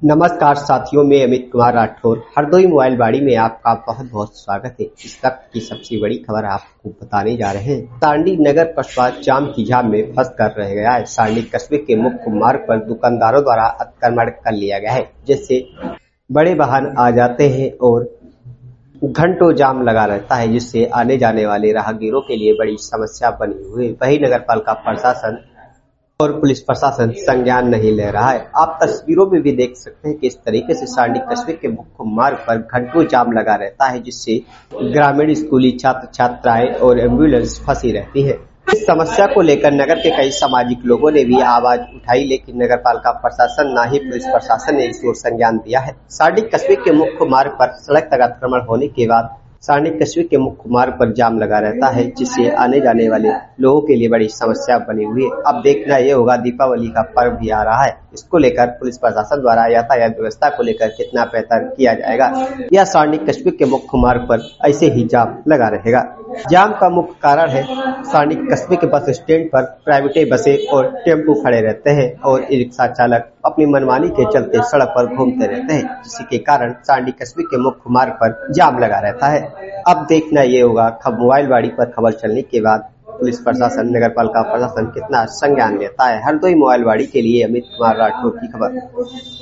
नमस्कार साथियों, मैं अमित कुमार राठौर हरदोई मोबाइल बाड़ी में आपका बहुत बहुत स्वागत है। इस वक्त की सबसे बड़ी खबर आपको बताने जा रहे हैं। सांडी नगर कस्बा जाम की झाम में फंस कर रह गया है। सांडी कस्बे के मुख्य मार्ग पर दुकानदारों द्वारा अतिक्रमण कर लिया गया है, जिससे बड़े वाहन आ जाते हैं और घंटों जाम लगा रहता है, जिससे आने जाने वाले राहगीरों के लिए बड़ी समस्या बनी हुई है। वही नगर पालिका प्रशासन और पुलिस प्रशासन संज्ञान नहीं ले रहा है। आप तस्वीरों में भी देख सकते हैं कि इस तरीके से सांडी कस्बे के मुख्य मार्ग पर घंटों जाम लगा रहता है, जिससे ग्रामीण स्कूली छात्र छात्राएं और एम्बुलेंस फंसी रहती है। इस समस्या को लेकर नगर के कई सामाजिक लोगों ने भी आवाज उठाई, लेकिन नगर पालिका प्रशासन न ही पुलिस प्रशासन ने इस ओर संज्ञान दिया है। सांडी कस्बे के मुख्य मार्ग पर सड़क तक अतिक्रमण होने के बाद सांडी कस्बे के मुख्य मार्ग पर जाम लगा रहता है, जिससे आने जाने वाले लोगों के लिए बड़ी समस्या बनी हुई है। अब देखना ये होगा, दीपावली का पर्व भी आ रहा है, इसको लेकर पुलिस प्रशासन द्वारा यातायात व्यवस्था को लेकर कितना बेहतर किया जाएगा, या सांडी कस्बे के मुख्य मार्ग पर ऐसे ही जाम लगा रहेगा। जाम का मुख्य कारण है सांडी कस्बे के बस स्टैंड पर प्राइवेट बसें और टेम्पो खड़े रहते हैं और ई रिक्शा चालक अपनी मनमानी के चलते सड़क पर घूमते रहते हैं, जिसके कारण सांडी कस्बे के मुख्य मार्ग पर जाम लगा रहता है। अब देखना ये होगा, मोबाइल बाड़ी पर खबर चलने के बाद पुलिस प्रशासन, नगर पालिका प्रशासन कितना संज्ञान लेता है। हरदोई मोबाइल बाड़ी के लिए अमित कुमार राठौर की खबर।